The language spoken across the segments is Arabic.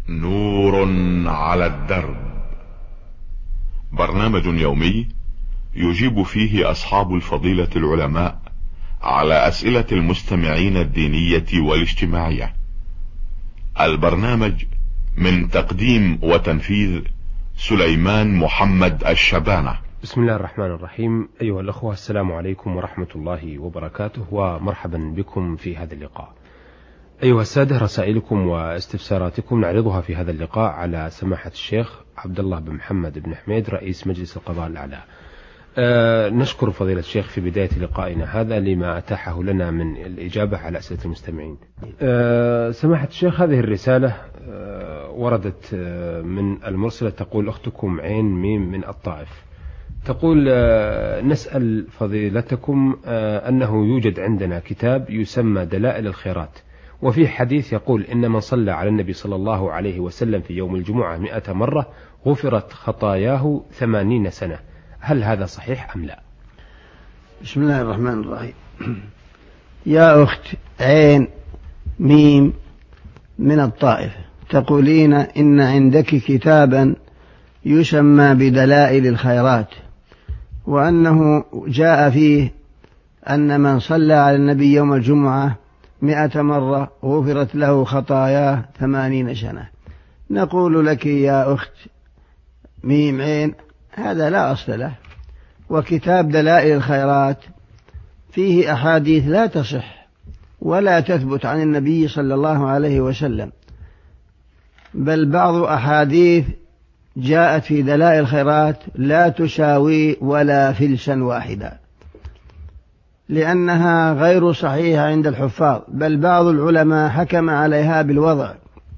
نور على الدرب، برنامج يومي يجيب فيه أصحاب الفضيلة العلماء على أسئلة المستمعين الدينية والاجتماعية. البرنامج من تقديم وتنفيذ سليمان محمد الشبانة. بسم الله الرحمن الرحيم. أيها الأخوة، السلام عليكم ورحمة الله وبركاته، ومرحبا بكم في هذا اللقاء. أيها السادة، رسائلكم واستفساراتكم نعرضها في هذا اللقاء على سماحة الشيخ عبد الله بن محمد بن حميد، رئيس مجلس القضاء الأعلى. نشكر فضيلة الشيخ في بداية لقائنا هذا لما أتاحه لنا من الإجابة على أسئلة المستمعين. سماحة الشيخ، هذه الرسالة وردت من المرسلة، تقول: أختكم عين ميم من الطائف، تقول: نسأل فضيلتكم أنه يوجد عندنا كتاب يسمى دلائل الخيرات، وفي حديث يقول إن من صلى على النبي صلى الله عليه وسلم في يوم الجمعة 100 مرة غفرت خطاياه 80 سنة، هل هذا صحيح أم لا؟ بسم الله الرحمن الرحيم. يا أخت عين ميم من الطائف، تقولين إن عندك كتابا يسمى بدلائل الخيرات، وأنه جاء فيه أن من صلى على النبي يوم الجمعة 100 مرة غفرت له خطاياه 80 سنة. نقول لك يا أخت ميم عين، هذا لا أصل له، وكتاب دلائل الخيرات فيه أحاديث لا تصح ولا تثبت عن النبي صلى الله عليه وسلم، بل بعض أحاديث جاءت في دلائل الخيرات لا تساوي ولا فلسا واحدا، لأنها غير صحيحة عند الحفاظ، بل بعض العلماء حكم عليها بالوضع.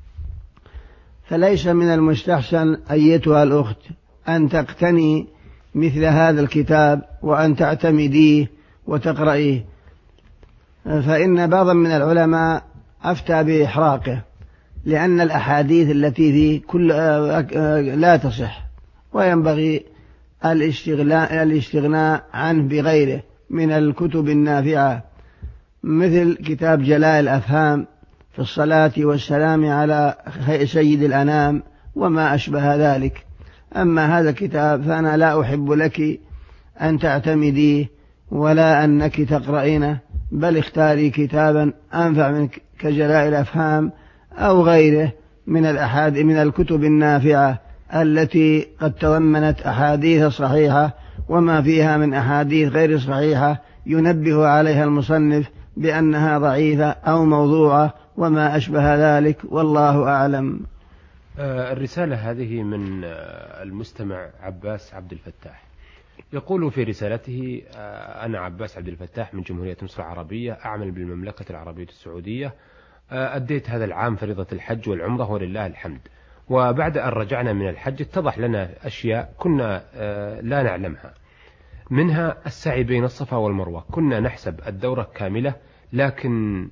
فليس من المستحسن أيتها الأخت أن تقتني مثل هذا الكتاب وأن تعتمديه وتقرأيه، فإن بعضا من العلماء أفتى بإحراقه، لأن الأحاديث التي فيه لا تصح، وينبغي الاستغناء عنه بغيره من الكتب النافعة، مثل كتاب جلاء الأفهام في الصلاة والسلام على سيد الأنام وما أشبه ذلك. أما هذا الكتاب فأنا لا أحب لك أن تعتمديه ولا أنك تقرأينه، بل اختاري كتابا أنفع منك كجلاء الأفهام أو غيره من الكتب النافعة التي قد تضمنت أحاديث صحيحة، وما فيها من أحاديث غير صحيحة ينبه عليها المصنف بأنها ضعيفة أو موضوعة وما أشبه ذلك، والله أعلم. الرسالة هذه من المستمع عباس عبد الفتاح، يقول في رسالته: أنا عباس عبد الفتاح من جمهورية مصر العربية، أعمل بالمملكة العربية السعودية، أديت هذا العام فريضة الحج والعمرة ولله الحمد، وبعد أن رجعنا من الحج اتضح لنا أشياء كنا لا نعلمها، منها السعي بين الصفا والمروة، كنا نحسب الدورة كاملة، لكن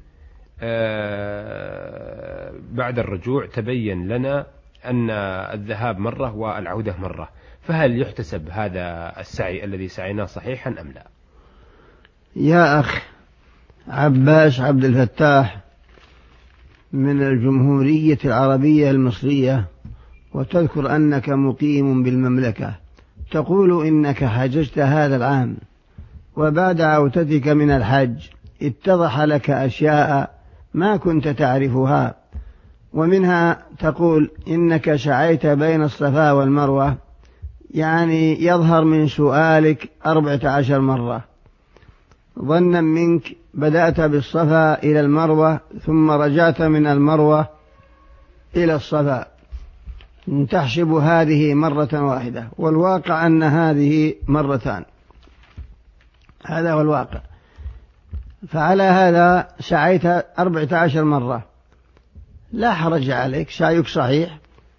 بعد الرجوع تبين لنا أن الذهاب مرة والعودة مرة، فهل يحتسب هذا السعي الذي سعيناه صحيحا أم لا؟ يا أخ عباس عبد الفتاح من الجمهورية العربية المصرية، وتذكر أنك مقيم بالمملكة، تقول إنك حججت هذا العام، وبعد عودتك من الحج اتضح لك أشياء ما كنت تعرفها، ومنها تقول إنك سعيت بين الصفا والمروة، يعني يظهر من سؤالك 14 مرة، ظنا منك بدأت بالصفا إلى المروة ثم رجعت من المروة إلى الصفا، تحسب هذه مرة واحدة، والواقع أن هذه مرتان، هذا هو الواقع. فعلى هذا سعيت 14 مرة، لا حرج عليك، سعيك صحيح،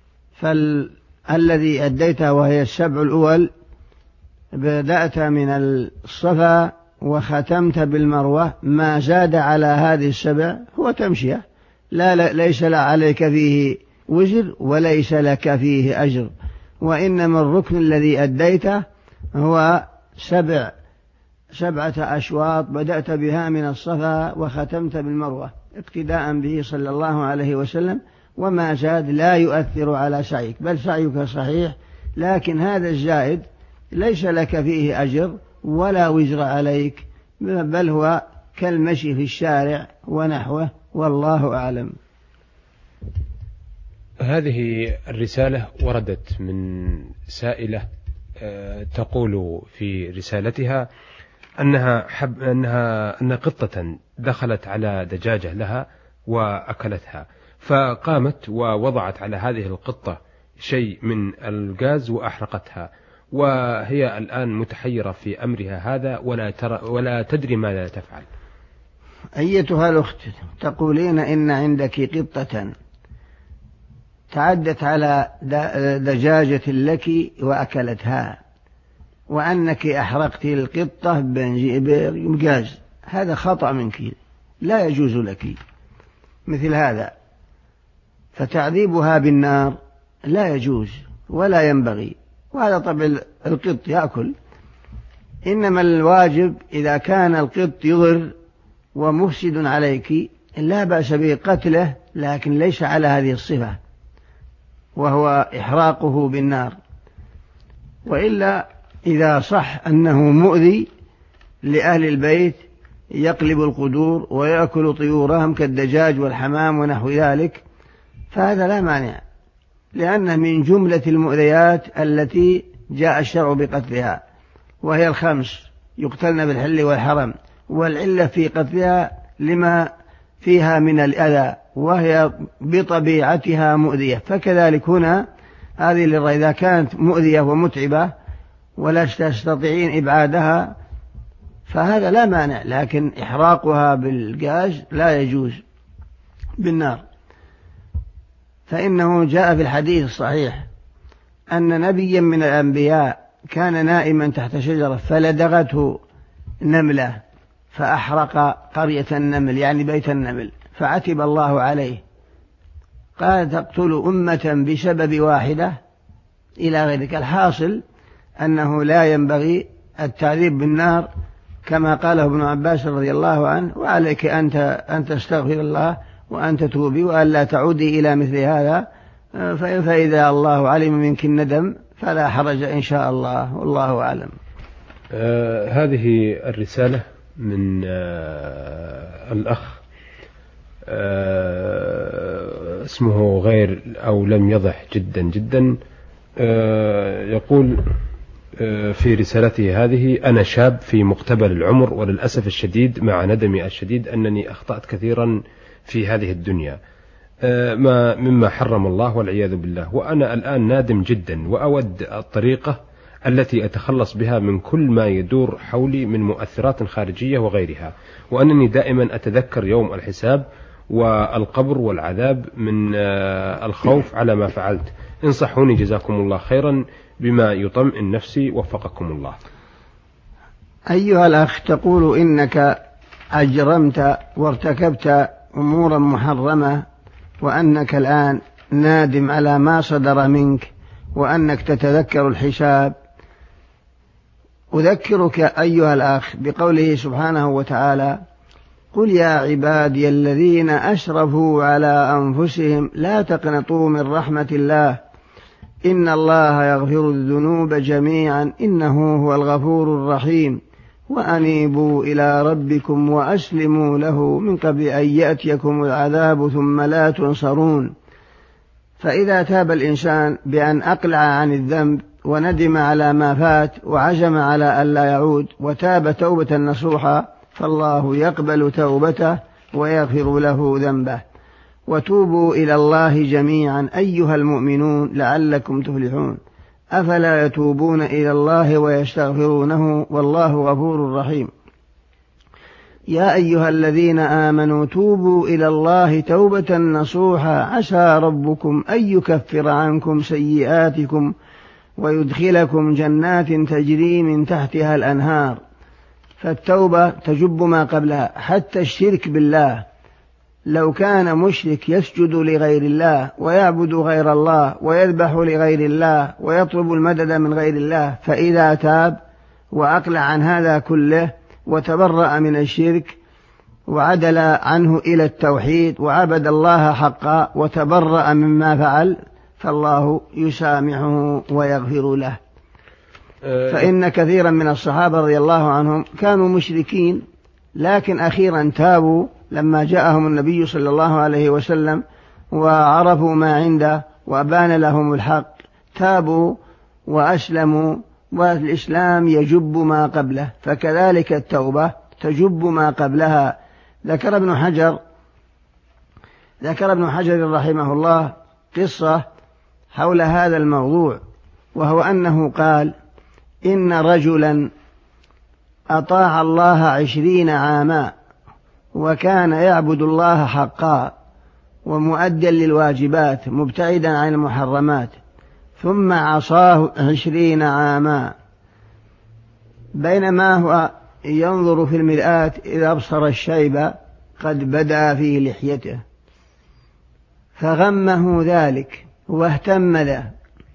فالذي أديته وهي 7 الأول، بدأت من الصفا وختمت بالمروة، ما زاد على هذه 7 هو تمشية، ليس عليك فيه وزر وليس لك فيه أجر، وإنما الركن الذي أديته هو 7 أشواط بدأت بها من الصفا وختمت بالمروة اقتداء به صلى الله عليه وسلم، وما زاد لا يؤثر على سعيك، بل سعيك صحيح، لكن هذا الزائد ليس لك فيه أجر ولا وزر عليك، بل هو كالمشي في الشارع ونحوه، والله أعلم. هذه الرسالة وردت من سائلة تقول في رسالتها أن قطة دخلت على دجاجة لها وأكلتها، فقامت ووضعت على هذه القطة شيء من الغاز وأحرقتها، وهي الآن متحيرة في أمرها هذا ولا تدري ماذا تفعل. أيتها الأخت، تقولين إن عندك قطة تعدت على دجاجة لك وأكلتها، وأنك أحرقت القطة بغاز، هذا خطأ منك، لا يجوز لك مثل هذا، فتعذيبها بالنار لا يجوز ولا ينبغي، وهذا طبع القط يأكل. إنما الواجب إذا كان القط يضر ومفسد عليك لا بأس بقتله، لكن ليس على هذه الصفة، وهو إحراقه بالنار. وإلا إذا صح أنه مؤذي لأهل البيت يقلب القدور ويأكل طيورهم كالدجاج والحمام ونحو ذلك، فهذا لا مانع، لأنه من جملة المؤذيات التي جاء الشرع بقتلها، وهي الخمس يقتلن بالحل والحرم، والعلة في قتلها لما فيها من الأذى، وهي بطبيعتها مؤذية. فكذلك هنا هذه اللي إذا كانت مؤذية ومتعبة ولا تستطيعين إبعادها فهذا لا مانع، لكن إحراقها بالغاز لا يجوز بالنار. فإنه جاء في الحديث الصحيح أن نبيا من الأنبياء كان نائما تحت شجرة فلدغته نملة فأحرق قرية النمل، يعني بيت النمل، فعتب الله عليه، قال تقتل أمة بسبب واحدة إلى غيرك. الحاصل أنه لا ينبغي التعذيب بالنار كما قاله ابن عباس رضي الله عنه، وعليك أن تستغفر الله وأن تتوبي وأن لا تعودي إلى مثل هذا، فإذا الله علم منك الندم فلا حرج إن شاء الله، والله أعلم. هذه الرسالة من الأخ اسمه غير أو لم يضح جدا يقول في رسالته هذه: أنا شاب في مقتبل العمر، وللأسف الشديد مع ندمي الشديد أنني أخطأت كثيرا في هذه الدنيا مما حرم الله والعياذ بالله، وأنا الآن نادم جدا، وأود الطريقة التي أتخلص بها من كل ما يدور حولي من مؤثرات خارجية وغيرها، وأنني دائما أتذكر يوم الحساب والقبر والعذاب من الخوف على ما فعلت. انصحوني جزاكم الله خيرا بما يطمئن نفسي، وفقكم الله. أيها الأخ، تقول إنك أجرمت وارتكبت أمورا محرمة، وأنك الآن نادم على ما صدر منك، وأنك تتذكر الحساب. أذكرك أيها الأخ بقوله سبحانه وتعالى: قل يا عبادي الذين أسرفوا على أنفسهم لا تقنطوا من رحمة الله إن الله يغفر الذنوب جميعا إنه هو الغفور الرحيم وأنيبوا إلى ربكم وأسلموا له من قبل أن يأتيكم العذاب ثم لا تنصرون. فإذا تاب الإنسان بأن أقلع عن الذنب وندم على ما فات وعزم على ألا يعود وتاب توبة نصوحا، فالله يقبل توبته ويغفر له ذنبه. وتوبوا إلى الله جميعا أيها المؤمنون لعلكم تفلحون. أفلا يتوبون إلى الله ويستغفرونه والله غفور رحيم. يا أيها الذين آمنوا توبوا إلى الله توبة نصوحا عسى ربكم أن يكفر عنكم سيئاتكم ويدخلكم جنات تجري من تحتها الأنهار. فالتوبة تجب ما قبلها، حتى الشرك بالله. لو كان مشرك يسجد لغير الله ويعبد غير الله ويذبح لغير الله ويطلب المدد من غير الله، فإذا تاب وأقلع عن هذا كله وتبرأ من الشرك وعدل عنه إلى التوحيد وعبد الله حقا وتبرأ مما فعل، فالله يسامحه ويغفر له. فإن كثيرا من الصحابة رضي الله عنهم كانوا مشركين، لكن أخيرا تابوا لما جاءهم النبي صلى الله عليه وسلم وعرفوا ما عنده وأبان لهم الحق، تابوا وأسلموا، والإسلام يجب ما قبله، فكذلك التوبة تجب ما قبلها. ذكر ابن حجر رحمه الله قصة حول هذا الموضوع، وهو أنه قال: إن رجلا أطاع الله 20 عاما وكان يعبد الله حقا ومؤديا للواجبات مبتعدا عن المحرمات، ثم عصاه 20 عاما، بينما هو ينظر في المرآة إذا أبصر الشيب قد بدا في لحيته، فغمه ذلك واهتم له،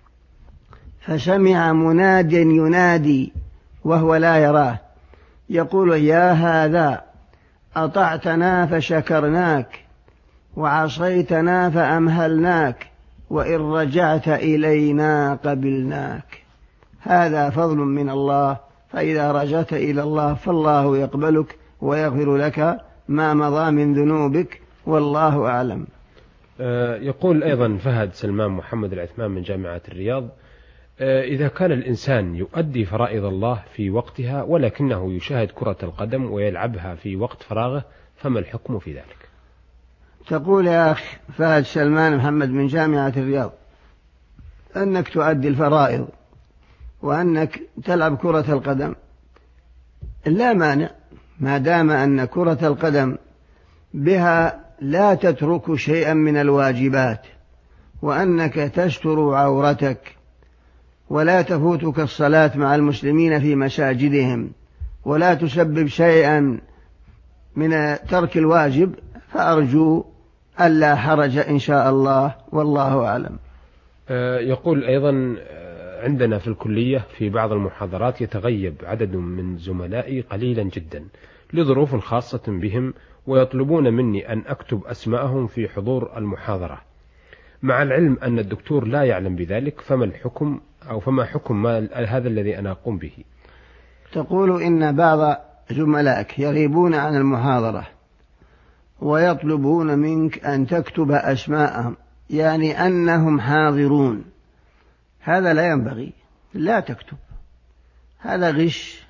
فسمع مناد ينادي وهو لا يراه يقول: يا هذا أطعتنا فشكرناك وعصيتنا فأمهلناك وإن رجعت إلينا قبلناك. هذا فضل من الله، فإذا رجعت إلى الله فالله يقبلك ويغفر لك ما مضى من ذنوبك، والله أعلم. يقول أيضا فهد سلمان محمد العثمان من جامعة الرياض: إذا كان الإنسان يؤدي فرائض الله في وقتها ولكنه يشاهد كرة القدم ويلعبها في وقت فراغه، فما الحكم في ذلك؟ تقول يا أخي فهد سلمان محمد من جامعة الرياض أنك تؤدي الفرائض وأنك تلعب كرة القدم، لا مانع، ما دام أن كرة القدم بها لا تترك شيئا من الواجبات، وأنك تستر عورتك ولا تفوتك الصلاة مع المسلمين في مساجدهم ولا تسبب شيئا من ترك الواجب، فأرجو ألا حرج إن شاء الله، والله أعلم. يقول أيضا: عندنا في الكلية في بعض المحاضرات يتغيب عدد من زملائي قليلا جدا لظروف خاصة بهم، ويطلبون مني أن أكتب أسماءهم في حضور المحاضرة، مع العلم أن الدكتور لا يعلم بذلك، فما الحكم أو فما حكم هذا الذي أنا أقوم به؟ تقول إن بعض زملائك يغيبون عن المحاضرة ويطلبون منك أن تكتب أسماءهم، يعني أنهم حاضرون، هذا لا ينبغي، لا تكتب، هذا غش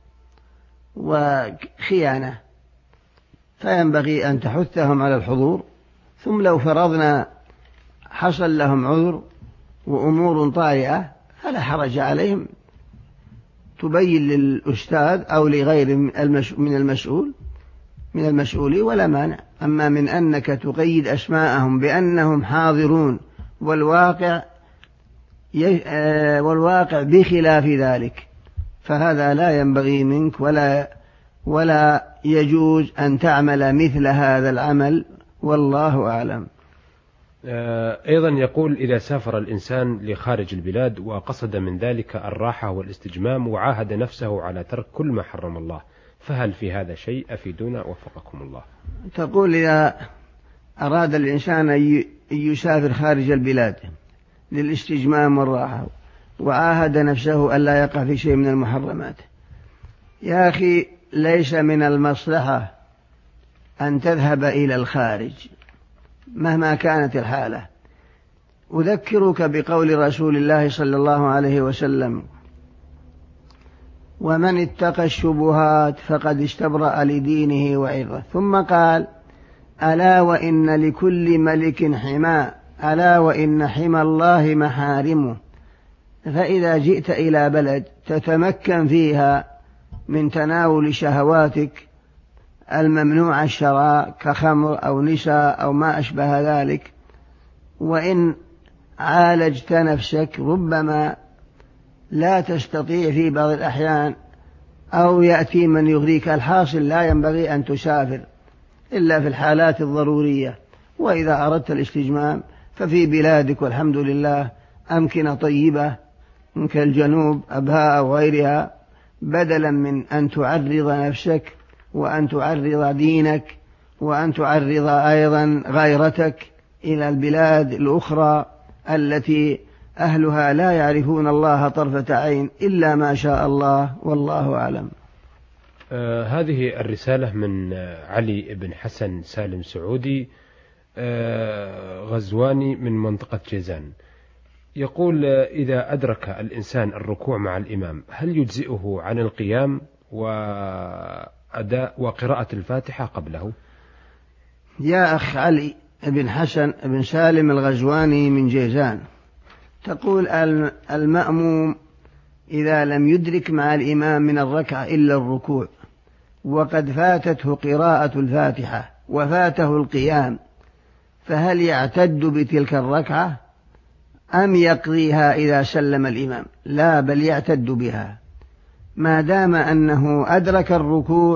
وخيانة، فينبغي أن تحثهم على الحضور. ثم لو فرضنا حصل لهم عذر وأمور طارئة فلا حرج عليهم، تبين للأستاذ أو لغير من المسؤولين ولا مانع. أما من أنك تقيد أسماءهم بأنهم حاضرون والواقع بخلاف ذلك، فهذا لا ينبغي منك ولا يجوز أن تعمل مثل هذا العمل، والله أعلم. أيضا يقول: إذا سافر الإنسان لخارج البلاد وقصد من ذلك الراحة والاستجمام وعاهد نفسه على ترك كل ما حرم الله، فهل في هذا شيء؟ أفيدونا وفقكم الله. تقول: إذا أراد الإنسان أن يسافر خارج البلاد للاستجمام والراحة وعاهد نفسه ألا يقع في شيء من المحرمات، يا أخي ليس من المصلحة أن تذهب إلى الخارج مهما كانت الحالة. أذكرك بقول رسول الله صلى الله عليه وسلم: ومن اتقى الشبهات فقد استبرأ لدينه وعرضه. ثم قال: ألا وإن لكل ملك حمى، ألا وإن حمى الله محارمه. فإذا جئت إلى بلد تتمكن فيها من تناول شهواتك الممنوع الشراء كخمر أو نساء أو ما أشبه ذلك، وإن عالجت نفسك ربما لا تستطيع في بعض الأحيان أو يأتي من يغريك، الحاصل لا ينبغي أن تسافر إلا في الحالات الضرورية. وإذا أردت الاستجمام ففي بلادك والحمد لله أمكنة طيبة كالجنوب أبهاء وغيرها، بدلا من أن تعرض نفسك وأن تعرض دينك وأن تعرض أيضا غيرتك إلى البلاد الأخرى التي أهلها لا يعرفون الله طرفة عين إلا ما شاء الله، والله أعلم. هذه الرسالة من علي بن حسن سالم سعودي غزواني من منطقة جيزان. يقول: إذا أدرك الإنسان الركوع مع الإمام هل يجزئه عن القيام وقراءة الفاتحة قبله؟ يا أخ علي بن حسن بن سالم الغزواني من جيزان، تقول المأموم إذا لم يدرك مع الإمام من الركعة إلا الركوع وقد فاتته قراءة الفاتحة وفاته القيام، فهل يعتد بتلك الركعة أم يقضيها إذا سلم الإمام؟ لا، بل يعتد بها ما دام أنه أدرك الركوع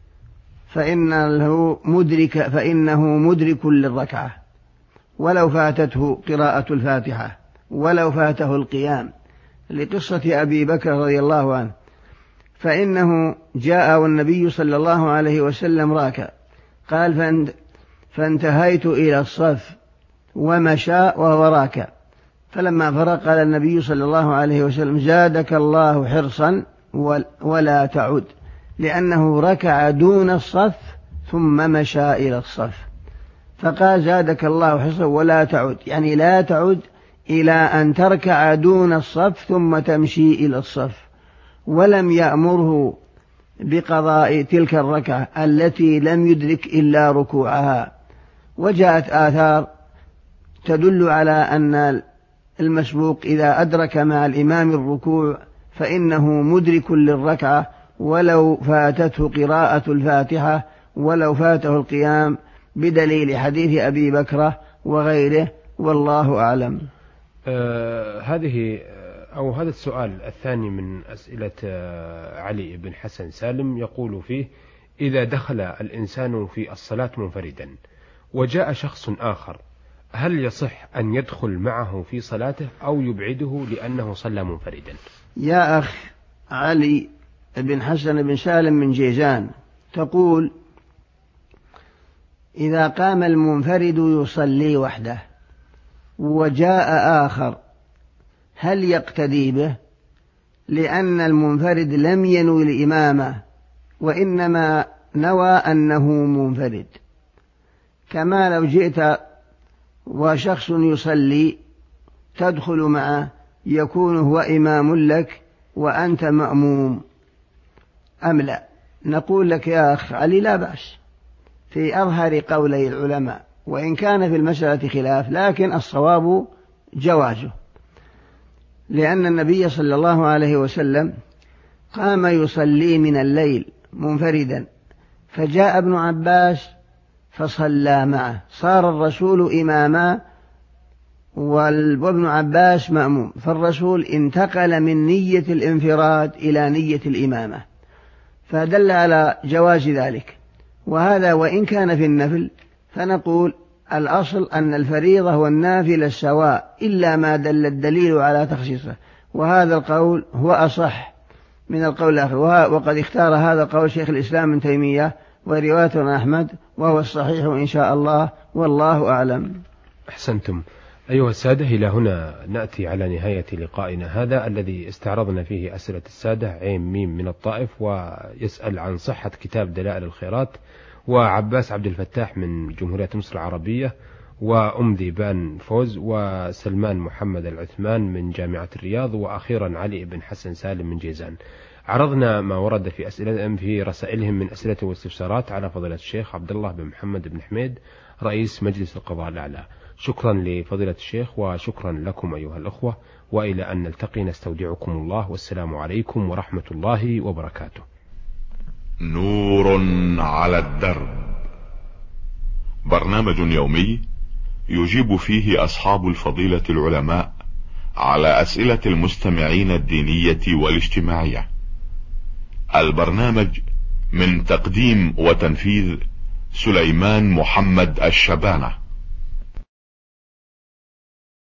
فإنه مدرك للركعة ولو فاتته قراءة الفاتحة ولو فاته القيام، لقصة أبي بكر رضي الله عنه، فإنه جاء والنبي صلى الله عليه وسلم راكع، قال: فانتهيت إلى الصف ومشى وهو راكع، فلما فرغ قال النبي صلى الله عليه وسلم: زادك الله حرصا ولا تعد، لأنه ركع دون الصف ثم مشى إلى الصف، فقال: زادك الله حرصا ولا تعد، يعني لا تعد إلى أن تركع دون الصف ثم تمشي إلى الصف، ولم يأمره بقضاء تلك الركعة التي لم يدرك إلا ركوعها. وجاءت آثار تدل على أن المسبوق إذا أدرك مع الإمام الركوع فإنه مدرك للركعة ولو فاتته قراءة الفاتحة ولو فاته القيام، بدليل حديث أبي بكرة وغيره، والله أعلم. هذا السؤال الثاني من أسئلة علي بن حسن سالم، يقول فيه: إذا دخل الإنسان في الصلاة منفردا وجاء شخص آخر هل يصح أن يدخل معه في صلاته أو يبعده لأنه صلى منفردا؟ يا أخ علي بن حسن بن سالم من جيزان، تقول: إذا قام المنفرد يصلي وحده وجاء آخر هل يقتدي به؟ لأن المنفرد لم ينوي الإمامة وإنما نوى أنه منفرد، كما لو جئت وشخص يصلي تدخل معه يكون هو إمام لك وأنت مأموم أم لا؟ نقول لك يا أخ علي: لا بأس، في أظهر قولي العلماء، وإن كان في المسألة خلاف، لكن الصواب جوازه، لأن النبي صلى الله عليه وسلم قام يصلي من الليل منفردا فجاء ابن عباس فصلى معه، صار الرسول إماما وابن عباس مأموم، فالرسول انتقل من نية الانفراد إلى نية الإمامة، فدل على جواز ذلك. وهذا وإن كان في النفل، فنقول الأصل أن الفريضة والنافل السواء إلا ما دل الدليل على تخصيصه، وهذا القول هو أصح من القول الآخر، وقد اختار هذا القول شيخ الإسلام ابن تيمية ورواية عن أحمد، وهو الصحيح إن شاء الله، والله أعلم. أحسنتم. أيها السادة، إلى هنا نأتي على نهاية لقائنا هذا الذي استعرضنا فيه أسئلة السادة عين ميم من الطائف، ويسأل عن صحة كتاب دلائل الخيرات، وعباس عبد الفتاح من جمهورية مصر العربية، وأم ذيبان فوز، وسلمان محمد العثمان من جامعة الرياض، وأخيرا علي بن حسن سالم من جيزان. عرضنا ما ورد في رسائلهم من أسئلة واستفسارات على فضيلة الشيخ عبد الله بن محمد بن حميد رئيس مجلس القضاء الأعلى. شكرا لفضيلة الشيخ وشكرا لكم أيها الأخوة، وإلى أن نلتقي نستودعكم الله، والسلام عليكم ورحمة الله وبركاته. نور على الدرب، برنامج يومي يجيب فيه أصحاب الفضيلة العلماء على أسئلة المستمعين الدينية والاجتماعية. البرنامج من تقديم وتنفيذ سليمان محمد الشبانة.